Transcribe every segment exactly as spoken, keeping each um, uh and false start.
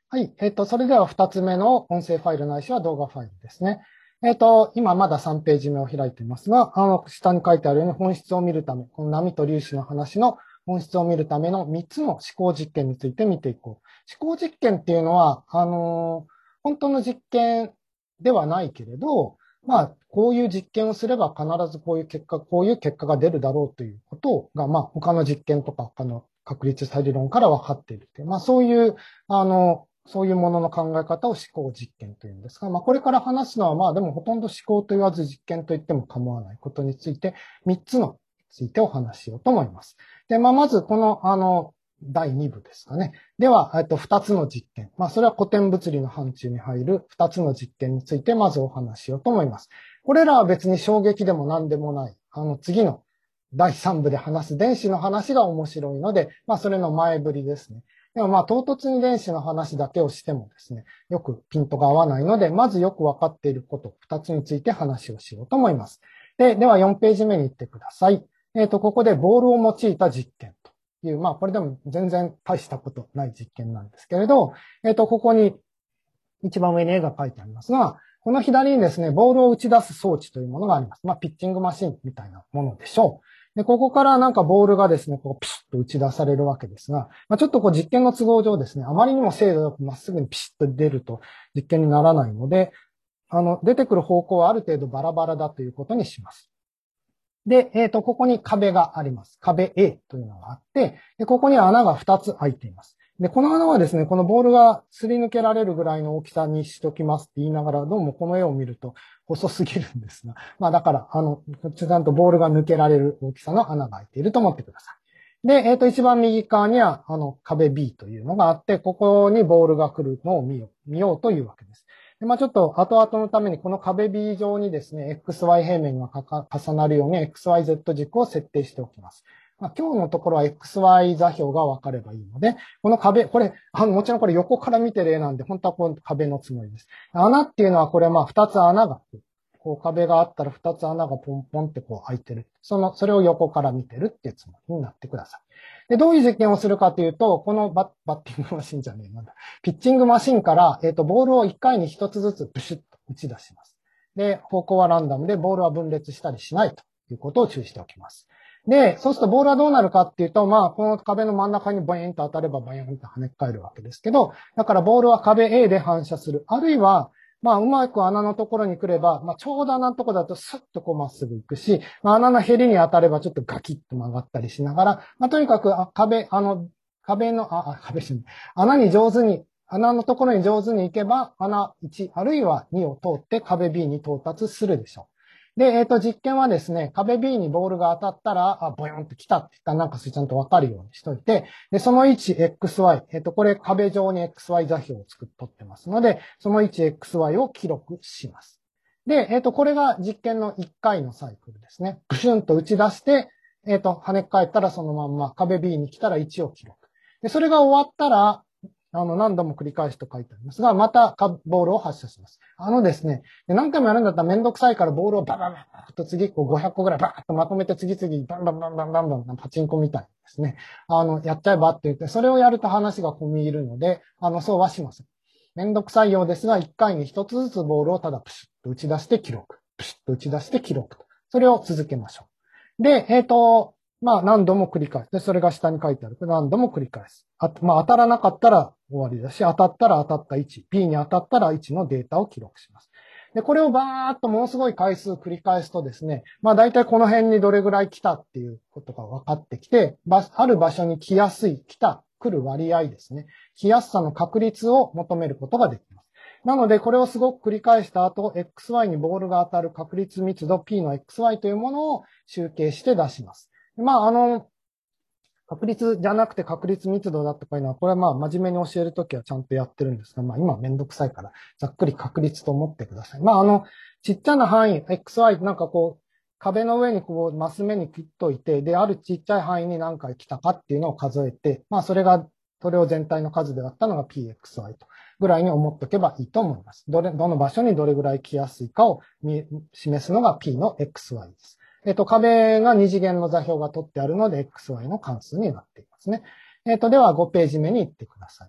はい。えっと、それでは二つ目の音声ファイルないしは動画ファイルですね。えっと、今まださんページ目を開いていますが、あの、下に書いてあるように本質を見るため、この波と粒子の話の本質を見るためのみっつの思考実験について見ていこう。思考実験っていうのは、あの、本当の実験ではないけれど、まあ、こういう実験をすれば必ずこういう結果、こういう結果が出るだろうということが、まあ、他の実験とか他の確率差理論から分かっているという、まあ、そういう、あの、そういうものの考え方を思考実験というんですが、まあ、これから話すのは、まあ、でもほとんど思考と言わず実験と言っても構わないことについて、みっつのついてお話ししようと思います。で、まあ、まずこの、あの、だいに部ですかね。では、えっと、ふたつの実験。まあ、それは古典物理の範疇に入るふたつの実験について、まずお話ししようと思います。これらは別に衝撃でも何でもない。あの、次のだいさん部で話す電子の話が面白いので、まあ、それの前振りですね。でもまあ、唐突に電子の話だけをしてもですね、よくピントが合わないので、まずよくわかっていることふたつについて話をしようと思います。で、ではよんページ目に行ってください。えっと、ここでボールを用いた実験という、まあ、これでも全然大したことない実験なんですけれど、えっと、ここに一番上に絵が書いてありますが、この左にですね、ボールを打ち出す装置というものがあります。まあ、ピッチングマシンみたいなものでしょう。で、ここからなんかボールがですね、こうピシッと打ち出されるわけですが、まあ、ちょっとこう実験の都合上ですね、あまりにも精度よくまっすぐにピシッと出ると実験にならないので、あの、出てくる方向はある程度バラバラだということにします。で、えっと、ここに壁があります。壁 A というのがあって、で、ここに穴がふたつ開いています。で、この穴はですね、このボールがすり抜けられるぐらいの大きさにしときますって言いながら、どうもこの絵を見ると細すぎるんですが、まあだから、あの、ちゃんとボールが抜けられる大きさの穴が開いていると思ってください。で、えっと、一番右側には、あの、壁 B というのがあって、ここにボールが来るのを見よう、見ようというわけです。でまあ、ちょっと後々のためにこの壁 B 上にですね、エックスワイ 平面が重なるように エックスワイゼット 軸を設定しておきます。まあ、今日のところは エックスワイ 座標が分かればいいので、この壁、これ、あの、もちろんこれ横から見てる絵なんで、本当はこの壁のつもりです。穴っていうのはこれまあふたつ穴が、こう壁があったらふたつ穴がポンポンってこう開いてる。その、それを横から見てるっていうつもりになってください。で、どういう実験をするかというと、このバッ、バッティングマシンじゃねえ、なんだ。ピッチングマシンから、えっと、ボールをいっかいにひとつずつプシュッと打ち出します。で、方向はランダムで、ボールは分裂したりしないということを注意しておきます。で、そうするとボールはどうなるかっていうと、まあ、この壁の真ん中にボインと当たればボインと跳ね返るわけですけど、だからボールは壁 A で反射する。あるいは、まあ、うまく穴のところに来れば、まあ、ちょうど穴のところだとスッとこうまっすぐ行くし、まあ、穴のヘリに当たればちょっとガキッと曲がったりしながら、まあ、とにかく、あ壁、あの、壁の、あ、あ壁じゃない、穴に上手に、穴のところに上手に行けば、穴いち、あるいはにを通って壁 B に到達するでしょう。で、えっと、実験はですね、壁 B にボールが当たったら、あ、ボヨンって来たって言ったら、なんかそれちゃんとわかるようにしといて、で、その位置 エックスワイ、えっと、これ壁上に エックスワイ 座標を作っとってますので、その位置 エックスワイ を記録します。で、えっと、これが実験のいっかいのサイクルですね。プシュンと打ち出して、えっと、跳ね返ったらそのまんま壁 B に来たらいちを記録。で、それが終わったら、あの、何度も繰り返すと書いてありますが、またボールを発射します。あのですね、何回もやるんだったらめんどくさいからボールをババババと次こうごひゃっこぐらいバーッとまとめて次々バンバンバンバンバンバンパチンコみたいにですね、あの、やっちゃえばって言って、それをやると話が込み入るので、あの、そうはしません。めんどくさいようですが、いっかいにひとつずつボールをただプシュッと打ち出して記録。プシュッと打ち出して記録と。それを続けましょう。で、えっと、まあ何度も繰り返す。で、それが下に書いてある。何度も繰り返す。あまあ当たらなかったら終わりだし、当たったら当たった位置、B に当たったら位置のデータを記録します。で、これをバーっとものすごい回数繰り返すとですね、まあ大体この辺にどれぐらい来たっていうことが分かってきて、ある場所に来やすい、来た、来る割合ですね。来やすさの確率を求めることができます。なので、これをすごく繰り返した後、エックスワイ にボールが当たる確率密度 P の エックスワイ というものを集計して出します。まあ、あの、確率じゃなくて確率密度だとかいうのは、これはまあ真面目に教えるときはちゃんとやってるんですが、まあ今めんどくさいから、ざっくり確率と思ってください。まああの、ちっちゃな範囲、エックスワイ なんかこう、壁の上にこう、マス目に切っといて、で、あるちっちゃい範囲に何回来たかっていうのを数えて、まあそれが、それを全体の数で割ったのが ピーエックスワイ とぐらいに思っておけばいいと思います。どれ、どの場所にどれぐらい来やすいかを示すのが P の エックスワイ です。えっと、壁が二次元の座標が取ってあるので、エックスワイ の関数になっていますね。えっと、ではごページ目に行ってください。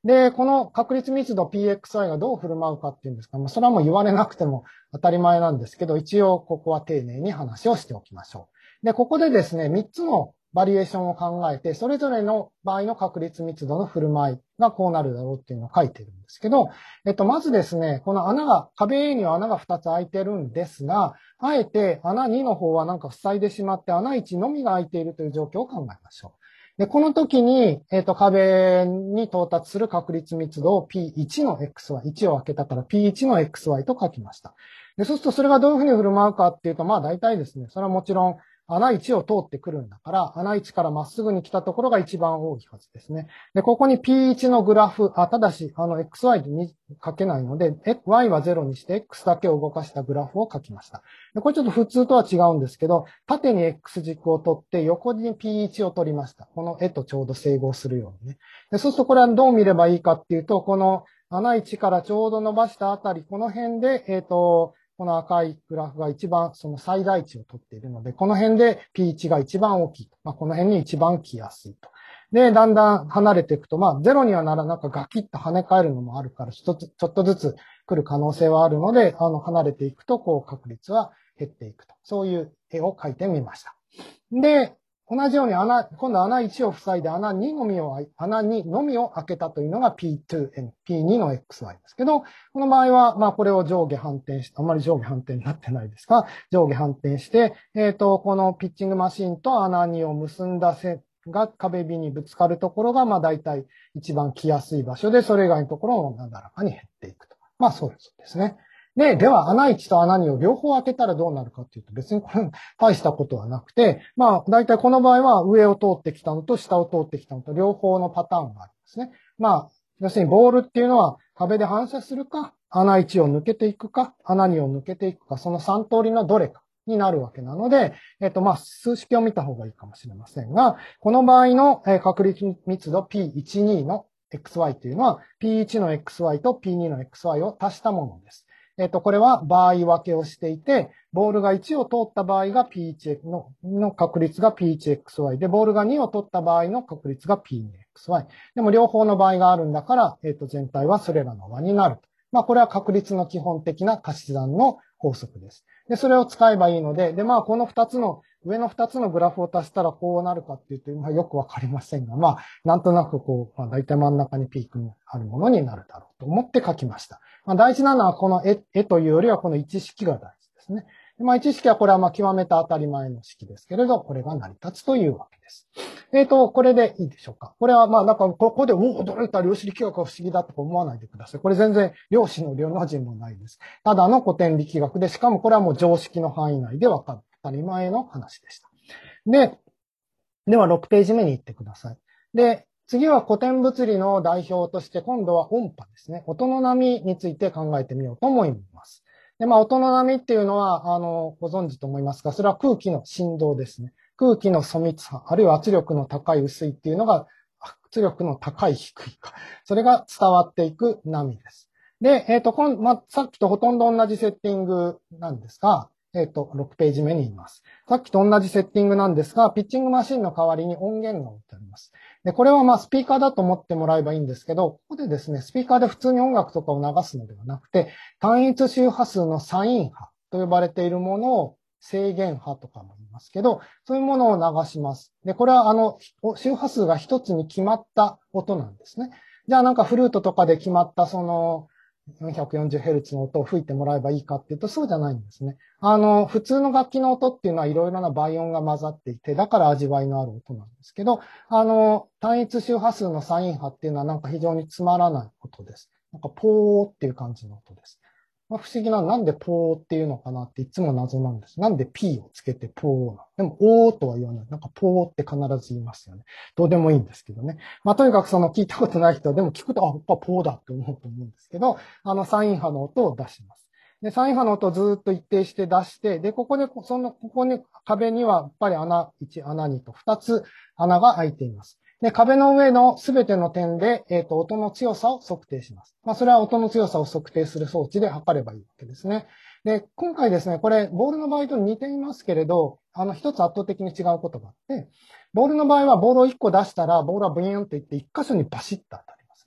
で、この確率密度 ピーエックスワイ がどう振る舞うかっていうんですか、まあ、それはもう言われなくても当たり前なんですけど、一応ここは丁寧に話をしておきましょう。で、ここでですね、みっつのバリエーションを考えて、それぞれの場合の確率密度の振る舞いがこうなるだろうっていうのを書いてるんですけど、えっと、まずですね、この穴が、壁 A には穴がふたつ開いてるんですが、あえて穴にの方はなんか塞いでしまって穴いちのみが開いているという状況を考えましょう。で、この時に、えっと、壁に到達する確率密度を ピーワン の エックスワイ、いちを開けたから ピーワン の エックスワイ と書きました。で、そうするとそれがどういうふうに振る舞うかっていうと、まあ大体ですね、それはもちろん穴いちを通ってくるんだから、穴いちからまっすぐに来たところが一番多いはずですね。で、ここに ピーワン のグラフ、あ、ただし、あの、エックスワイ に書けないので、Y はゼロにして X だけを動かしたグラフを書きました。で、これちょっと普通とは違うんですけど、縦に X 軸を取って、横に ピーワン を取りました。この絵とちょうど整合するようにね。で、そうするとこれはどう見ればいいかっていうと、この穴いちからちょうど伸ばしたあたり、この辺で、えっと、この赤いグラフが一番その最大値を取っているので、この辺で ピーワン が一番大きいと。まあ、この辺に一番来やすいと。で、だんだん離れていくと、まあ、ゼロにはならなんかガキッと跳ね返るのもあるから、一つ、ちょっとずつ来る可能性はあるので、あの、離れていくと、こう、確率は減っていくと。そういう絵を描いてみました。で、同じように穴、今度穴いちを塞いで穴にのみを、穴にのみを開けたというのが ピーツーエヌ、ピーツー の エックスワイ ですけど、この場合は、まあこれを上下反転して、あんまり上下反転になってないですが、上下反転して、えっと、このピッチングマシンと穴にを結んだ線が壁 B にぶつかるところが、まあ大体一番来やすい場所で、それ以外のところもなだらかに減っていくと。まあそうですね。で、では穴いちと穴にを両方開けたらどうなるかっていうと別にこれ大したことはなくて、まあ大体この場合は上を通ってきたのと下を通ってきたのと両方のパターンがあるんですね。まあ、要するにボールっていうのは壁で反射するか、穴いちを抜けていくか、穴にを抜けていくか、そのさん通りのどれかになるわけなので、えっとまあ数式を見た方がいいかもしれませんが、この場合の確率密度 ピーワン の エックスワイ というのは ピーワン の エックスワイ と ピーツー の エックスワイ を足したものです。えっと、これは場合分けをしていて、ボールがいちを通った場合が ピーワン の, の確率が ピーワンエックスワイ で、ボールがにを取った場合の確率が ピーツーエックスワイ。でも両方の場合があるんだから、えっと、全体はそれらの和になる。まあ、これは確率の基本的な足し算の法則です。で、それを使えばいいので、で、まあ、この二つの、上の二つのグラフを足したらこうなるかっていうと、まあ、よくわかりませんが、まあ、なんとなくこう、まあ、大体真ん中にピークにあるものになるだろうと思って書きました。まあ、大事なのはこの絵、絵というよりはこの一式が大事ですね。まあ、一式はこれはまあ極めた当たり前の式ですけれど、これが成り立つというわけです。えっと、これでいいでしょうか。これはまあ、なんかここで、おお、驚いた量子力学が不思議だとか思わないでください。これ全然量子の量の字もないです。ただの古典力学で、しかもこれはもう常識の範囲内でわかる当たり前の話でした。で、ではろくページ目に行ってください。で、次は古典物理の代表として、今度は音波ですね。音の波について考えてみようと思います。で、まあ、音の波っていうのは、あの、ご存知と思いますが、それは空気の振動ですね。空気の粗密波、あるいは圧力の高い薄いっていうのが、圧力の高い低いか。それが伝わっていく波です。で、えっと、この、まあ、さっきとほとんど同じセッティングなんですが、えっと、ろくページ目にいます。さっきと同じセッティングなんですが、ピッチングマシンの代わりに音源が置いてあります。で、これはまあスピーカーだと思ってもらえばいいんですけど、ここでですね、スピーカーで普通に音楽とかを流すのではなくて、単一周波数のサイン波と呼ばれているものを制限波とかも言いますけど、そういうものを流します。で、これはあの、周波数が一つに決まった音なんですね。じゃあなんかフルートとかで決まったその、よんひゃくよんじゅうヘルツ の音を吹いてもらえばいいかっていうとそうじゃないんですね。あの、普通の楽器の音っていうのはいろいろな倍音が混ざっていて、だから味わいのある音なんですけど、あの、単一周波数のサイン波っていうのはなんか非常につまらない音です。なんかポーっていう感じの音です。まあ、不思議な、なんでポーっていうのかなっていつも謎なんです。なんで P をつけてポーな。でも、おーとは言わない。なんかポーって必ず言いますよね。どうでもいいんですけどね。まあ、とにかくその聞いたことない人は、でも聞くと、あ、やっぱポーだって思うと思うんですけど、あの、サイン波の音を出します。で、サイン波の音をずっと一定して出して、で、ここで、その、ここに、壁にはやっぱり穴いち、穴にとふたつ穴が開いています。で、壁の上のすべての点で、えっと、音の強さを測定します。まあ、それは音の強さを測定する装置で測ればいいわけですね。で、今回ですね、これ、ボールの場合と似ていますけれど、あの、一つ圧倒的に違うことがあって、ボールの場合はボールをいっこ出したら、ボールはブイーンといっていっ箇所にバシッと当たりますね。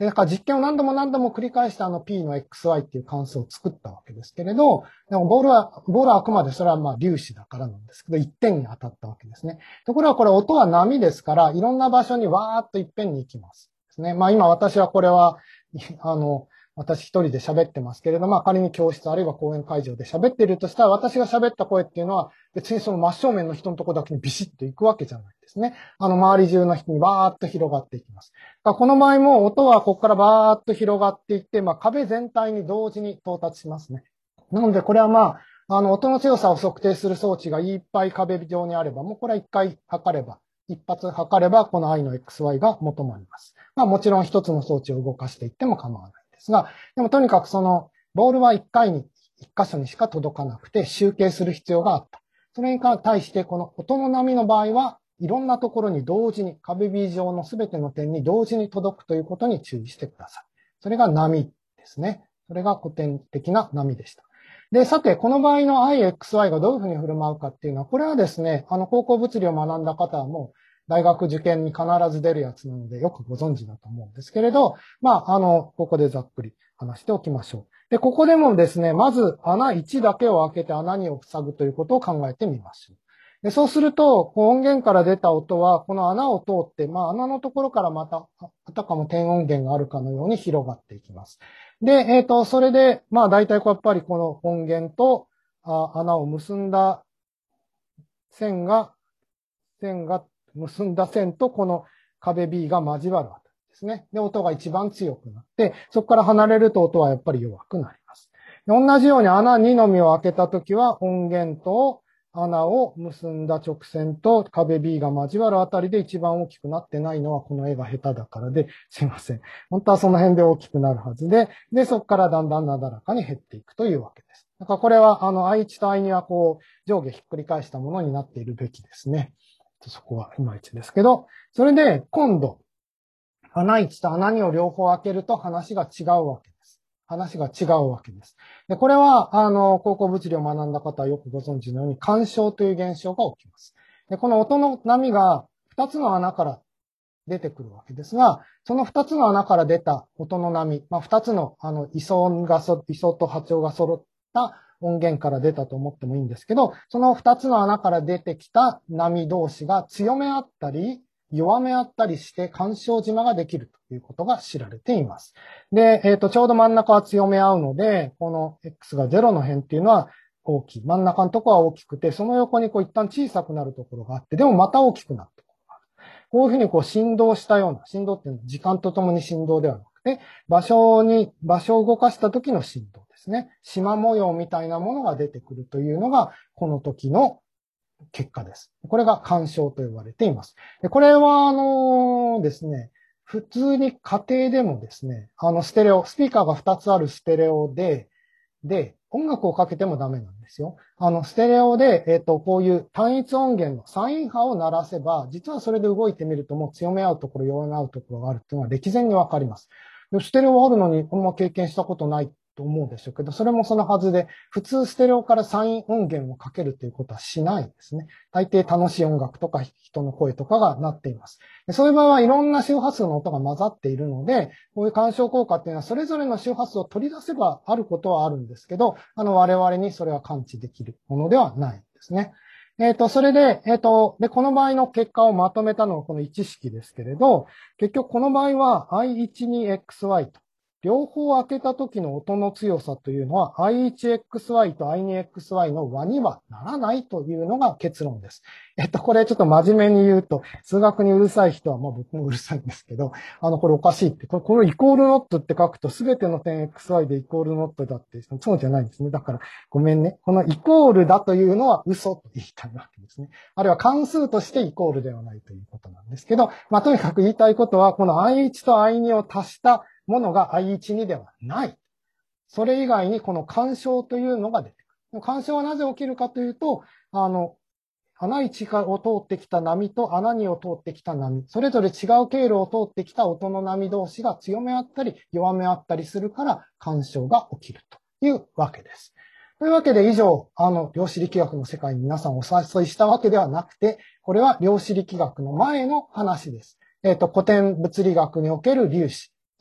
で、だから実験を何度も何度も繰り返してあの P の エックスワイ っていう関数を作ったわけですけれど、でもボールは、ボールはあくまでそれはまあ粒子だからなんですけど、いってんに当たったわけですね。ところがこれ音は波ですから、いろんな場所にわーっといっぺんに行きます。ですね。まあ今私はこれは、あの、私一人で喋ってますけれども、まあ仮に教室あるいは講演会場で喋っているとしたら、私が喋った声っていうのは、別にその真正面の人のところだけにビシッと行くわけじゃないですね。あの周り中の人にバーッと広がっていきます。この場合も音はここからバーッと広がっていって、まあ壁全体に同時に到達しますね。なのでこれはまあ、あの音の強さを測定する装置がいっぱい壁上にあれば、もうこれは一回測れば、一発測ればこの I の エックスワイ が求まります。まあもちろん一つの装置を動かしていっても構わないですが、でもとにかくそのボールは一回に一箇所にしか届かなくて集計する必要があった。それに対してこの音の波の場合はいろんなところに同時に壁 B 上のすべての点に同時に届くということに注意してください。それが波ですね。それが古典的な波でした。で、さて、この場合の I、エックスワイ がどういうふうに振る舞うかっていうのは、これはですね、あの、高校物理を学んだ方はもう、大学受験に必ず出るやつなので、よくご存知だと思うんですけれど、まあ、あの、ここでざっくり話しておきましょう。で、ここでもですね、まず穴いちだけを開けて穴にを塞ぐということを考えてみましょう。でそうすると、音源から出た音は、この穴を通って、まあ、穴のところからまた、あたかも点音源があるかのように広がっていきます。で、えっと、それで、まあ、大体こうやっぱりこの音源とあ穴を結んだ線が、線が、結んだ線とこの壁 B が交わるわけですね。で、音が一番強くなって、そこから離れると音はやっぱり弱くなります。で同じように穴にのみを開けたときは音源と穴を結んだ直線と壁 B が交わるあたりで一番大きくなってないのはこの絵が下手だからで、すいません。本当はその辺で大きくなるはずで、で、そこからだんだんなだらかに減っていくというわけです。だからこれは、あの、アイワン と アイツー はこう、上下ひっくり返したものになっているべきですね。そこはいまいちですけど、それで今度、穴いちと穴にを両方開けると話が違うわけです。話が違うわけです。で、これは、あの、高校物理を学んだ方はよくご存知のように、干渉という現象が起きます。で、この音の波がふたつの穴から出てくるわけですが、そのふたつの穴から出た音の波、まあ、ふたつの、あの、位相がそ、位相と波長が揃った音源から出たと思ってもいいんですけど、そのふたつの穴から出てきた波同士が強め合ったり、弱め合ったりして干渉島ができるということが知られています。で、えっと、ちょうど真ん中は強め合うので、この X がゼロの辺っていうのは大きい。真ん中のところは大きくて、その横にこう一旦小さくなるところがあって、でもまた大きくなるところがある。こういうふうにこう振動したような、振動っていうのは時間とともに振動ではなくて、場所に、場所を動かした時の振動ですね。縞模様みたいなものが出てくるというのが、この時の結果です。これが干渉と呼ばれています。でこれは、あのですね、普通に家庭でもですね、あの、ステレオ、スピーカーがふたつあるステレオで、で、音楽をかけてもダメなんですよ。あの、ステレオで、えっと、こういう単一音源のサイン波を鳴らせば、実はそれで動いてみるともう強め合うところ、弱め合うところがあるっていうのは歴然にわかります。でステレオあるのに、このまま経験したことないと思うでしょうけど、それもそのはずで、普通ステレオからサイン音源をかけるということはしないですね。大抵楽しい音楽とか人の声とかが鳴っています。でそういう場合はいろんな周波数の音が混ざっているので、こういう干渉効果っていうのはそれぞれの周波数を取り出せばあることはあるんですけど、あの我々にそれは感知できるものではないですね。えっと、それで、えっと、で、この場合の結果をまとめたのがこのいち式ですけれど、結局この場合は アイワン に エックスワイ と、両方開けた時の音の強さというのは アイワンエックスワイ と アイツーエックスワイ の和にはならないというのが結論です。えっと、これちょっと真面目に言うと、数学にうるさい人は、まあ僕もうるさいんですけど、あの、これおかしいって、これ、これイコールノットって書くと全ての点 エックスワイ でイコールノットだって、そうじゃないんですね。だから、ごめんね。このイコールだというのは嘘と言いたいわけですね。あるいは関数としてイコールではないということなんですけど、まあとにかく言いたいことは、この アイワン と アイツー を足したものが アイワンに ではない。それ以外にこの干渉というのが出てくる。干渉はなぜ起きるかというと、あの、穴いちを通ってきた波と穴にを通ってきた波、それぞれ違う経路を通ってきた音の波同士が強め合ったり弱め合ったりするから干渉が起きるというわけです。というわけで以上、あの、量子力学の世界に皆さんをお誘いしたわけではなくて、これは量子力学の前の話です。えっと、古典物理学における粒子、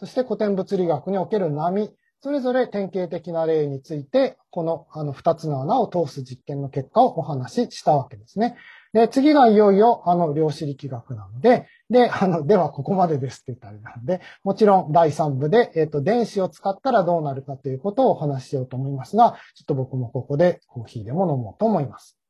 そして古典物理学における波、それぞれ典型的な例について、このあのふたつの穴を通す実験の結果をお話ししたわけですね。で、次がいよいよあの量子力学なので、で、あの、ではここまでですって言ったらあれなので、もちろんだいさん部で、えっと、電子を使ったらどうなるかということをお話ししようと思いますが、ちょっと僕もここでコーヒーでも飲もうと思います。